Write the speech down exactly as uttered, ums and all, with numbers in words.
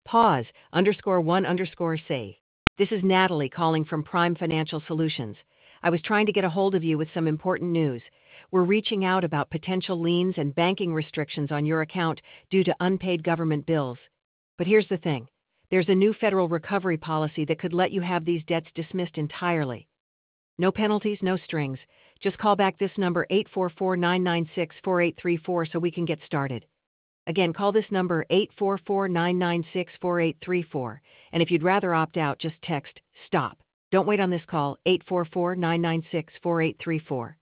Pause, underscore one underscore say. This is Natalie calling from Prime Financial Solutions. I was trying to get a hold of you with some important news. We're reaching out about potential liens and banking restrictions on your account due to unpaid government bills. But here's the thing. There's a new federal recovery policy that could let you have these debts dismissed entirely. No penalties, no strings. Just call back this number eight four four, nine nine six, four eight three four so we can get started. Again, call this number eight four four, nine nine six, four eight three four. And if you'd rather opt out, just text STOP. Don't wait on this call, eight four four, nine nine six, four eight three four.